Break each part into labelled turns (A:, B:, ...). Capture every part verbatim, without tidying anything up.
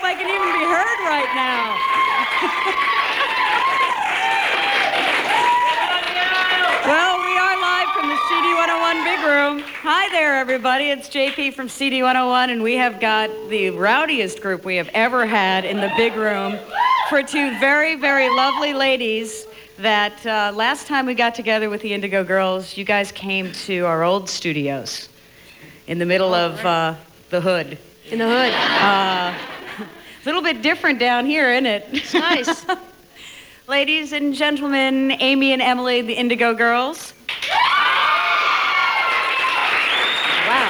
A: I can even be heard right now. Well, we are live from the C D one oh one Big Room. Hi there, everybody. It's J P from C D one oh one, and we have got the rowdiest group we have ever had in the Big Room for two very, very lovely ladies that uh, last time we got together with the Indigo Girls, you guys came to our old studios in the middle of uh, the hood.
B: In the hood.
A: Uh, a little bit different down here, isn't it?
B: It's nice.
A: Ladies and gentlemen, Amy and Emily, the Indigo Girls. Wow.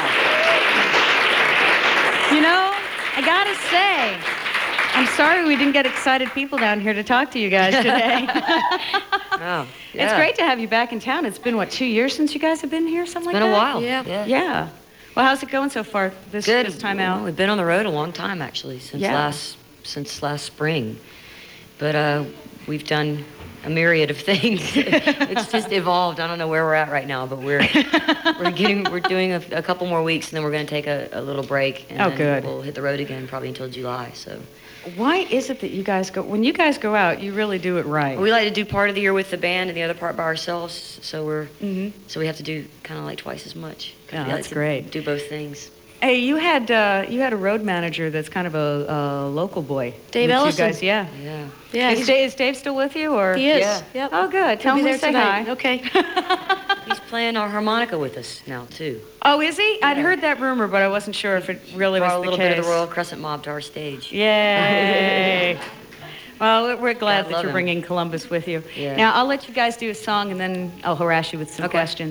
A: You know, I gotta say, I'm sorry we didn't get excited people down here to talk to you guys today.
C: Oh, yeah.
A: It's great to have you back in town. It's been, what, two years since you guys have been here, something
C: It's
A: like
C: been a
A: that?
C: while.
B: Yeah.
C: Yeah.
A: Yeah. Well, how's it going so far this,
C: Good.
A: this time
C: Well,
A: out?
C: we've been on the road a long time, actually, since
A: Yeah.
C: last since last spring. But uh, we've done a myriad of things. It's just evolved. I don't know where we're at right now, but we're we're getting we're doing a, a couple more weeks, and then we're going to take a, a little break. And
A: Oh,
C: then
A: good.
C: We'll hit the road again probably until July. So
A: Why is it that you guys go, when you guys go out, you really do it right?
C: we like to do part of the year with the band and the other part by ourselves. So we're
A: Mhm.
C: so we have to do kind of like twice as much. 'Cause
A: Yeah,
C: we
A: that's
C: like to
A: great.
C: Do both things.
A: Hey, you had uh, you had a road manager that's kind of a, a local boy.
B: Dave
A: with you
B: Ellison.
A: guys, yeah.
C: Yeah.
B: Yeah,
A: Is
B: he's-
A: Dave, is Dave still with you, or?
B: he is.
C: Yeah.
B: Yep.
A: Oh, good. Tell
B: He'll
A: him
B: be
A: we
B: there
A: say hi.
B: tonight. Okay.
C: He's playing our harmonica with us now too.
A: Oh, is he? I'd
C: Yeah.
A: heard that rumor, but I wasn't sure if it really
C: Brought
A: was
C: a
A: the
C: little
A: case.
C: bit of the Royal Crescent Mob to our stage.
A: Yay! Well, we're glad
C: I
A: that
C: love
A: you're
C: him.
A: bringing Columbus with you.
C: Yeah.
A: Now, I'll let you guys do a song, and then I'll harass you with some
C: Okay.
A: questions.